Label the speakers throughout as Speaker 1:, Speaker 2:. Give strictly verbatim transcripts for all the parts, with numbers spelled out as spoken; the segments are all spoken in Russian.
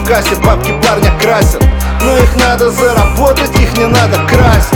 Speaker 1: в кассе, бабки парня красят. Но их надо заработать, их не надо красть.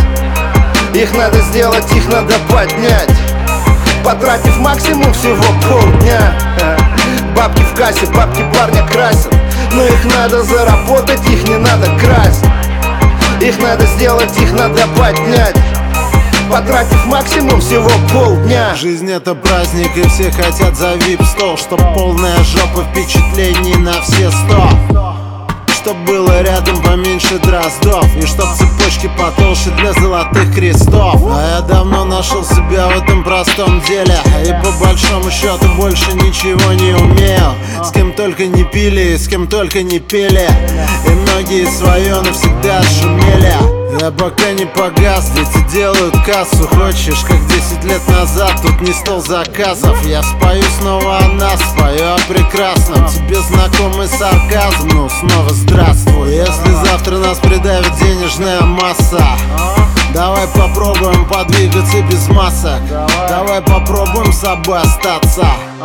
Speaker 1: Их надо сделать, их надо поднять, потратив максимум всего полдня. Бабки в кассе, бабки парня красят. Но их надо заработать, их не надо красть. Их надо сделать, их надо поднять, потратив максимум всего полдня.
Speaker 2: Жизнь — это праздник, и все хотят за вип-стол, чтоб полная жопа впечатлений на все сто, чтоб было рядом поменьше дроздов, и чтоб цепочки потолще для золотых крестов. А я давно нашел себя в этом простом деле, и по большому счету больше ничего не умел. С кем только не пили, с кем только не пели, и многие свое навсегда шумели. Я пока не погас, дети делают кассу. Хочешь, как десять лет назад, тут не стол заказов. Я спою снова о нас, спою о прекрасном. Тебе знакомый сарказм, ну снова здравствуй. Если завтра нас придавит денежная масса, давай попробуем подвигаться без масок. Давай попробуем с собой остаться,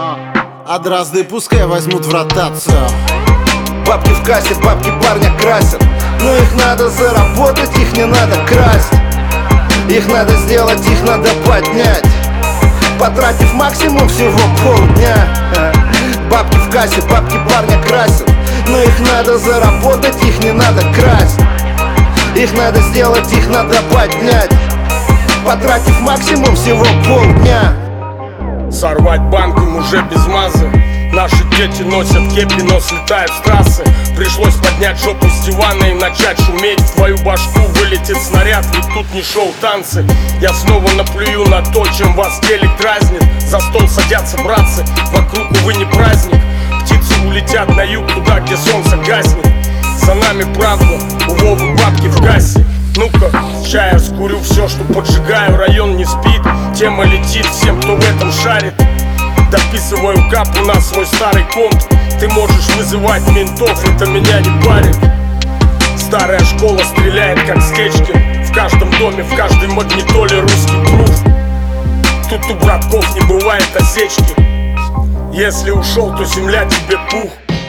Speaker 2: а дрозды пускай возьмут в ротацию.
Speaker 1: Бабки в кассе, бабки парня красят. Но их надо заработать, их не надо красть. Их надо сделать, их надо поднять, потратив максимум всего полдня. Бабки в кассе, бабки парня красят. Но их надо заработать, их не надо красть. Их надо сделать, их надо поднять, потратив максимум всего полдня.
Speaker 3: Сорвать банк им уже без мазы. Наши дети носят кепи, но слетают с трассы. Пришлось поднять жопу с дивана и начать шуметь. В твою башку вылетит снаряд, ведь тут не шоу-танцы. Я снова наплюю на то, чем вас телек дразнит. За стол садятся братцы, вокруг, увы, не праздник. Птицы улетят на юг, туда, где солнце гаснет. За нами правда, у Вовы бабки в кассе. Ну-ка, чая скурю все, что поджигаю. Район не спит, тема летит всем, кто в этом шарит. Дописываю капу на свой старый комп. Ты можешь вызывать ментов, это меня не парит. Старая школа стреляет как стечки. В каждом доме, в каждой магнитоле русский пруф. Тут у братков не бывает осечки. Если ушел, то земля тебе пух.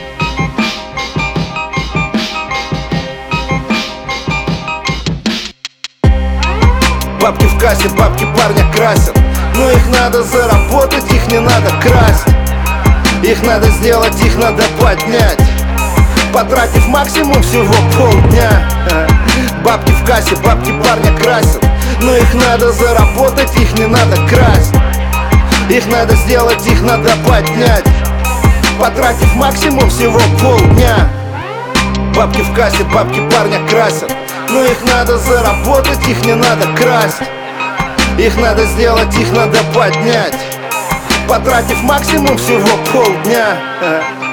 Speaker 1: Бабки в кассе, бабки парня красят. Но их надо заработать, их не надо красть. Их надо сделать, их надо поднять, потратив максимум всего полдня. Бабки в кассе, бабки парня красят. Но их надо заработать, их не надо красть. Их надо сделать, их надо поднять, потратив максимум всего полдня. Бабки в кассе, бабки парня красят. Но их надо заработать, их не надо красть. Их надо сделать, их надо поднять, потратив максимум всего полдня.